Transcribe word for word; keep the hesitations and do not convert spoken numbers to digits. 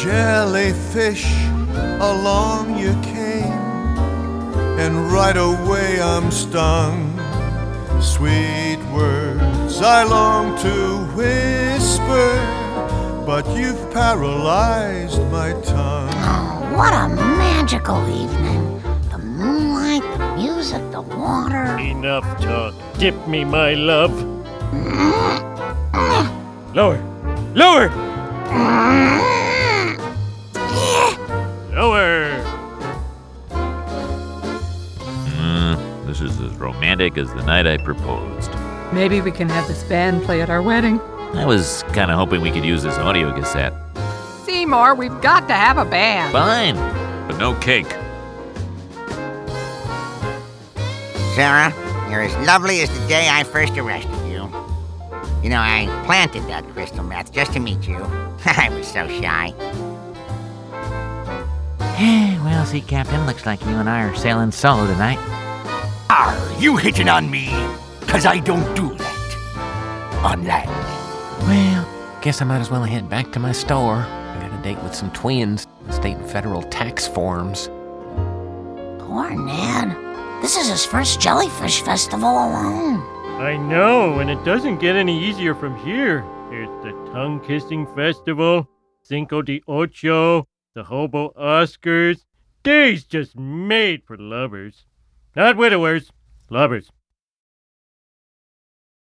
Jellyfish, along you came, and right away I'm stung. Sweet words I long to whisper, but you've paralyzed my tongue. Oh, what a magical evening. The moonlight, the music, the water. Enough talk. Dip me, my love. Lower. Lower! Lower! Mm, this is as romantic as the night I proposed. Maybe we can have this band play at our wedding. I was kind of hoping we could use this audio cassette. Seymour, we've got to have a band. Fine, but no cake. Sarah, you're as lovely as the day I first arrested you. You know, I planted that crystal meth just to meet you. I was so shy. Well, see, Captain, looks like you and I are sailing solo tonight. Are you hitting on me? 'Cause I don't do that. On land. Well, guess I might as well head back to my store. I got a date with some twins, state and federal tax forms. Poor Ned. This is his first jellyfish festival alone. I know, and it doesn't get any easier from here. There's the tongue-kissing festival, Cinco de Ocho, the Hobo Oscars. Days just made for lovers. Not widowers, lovers.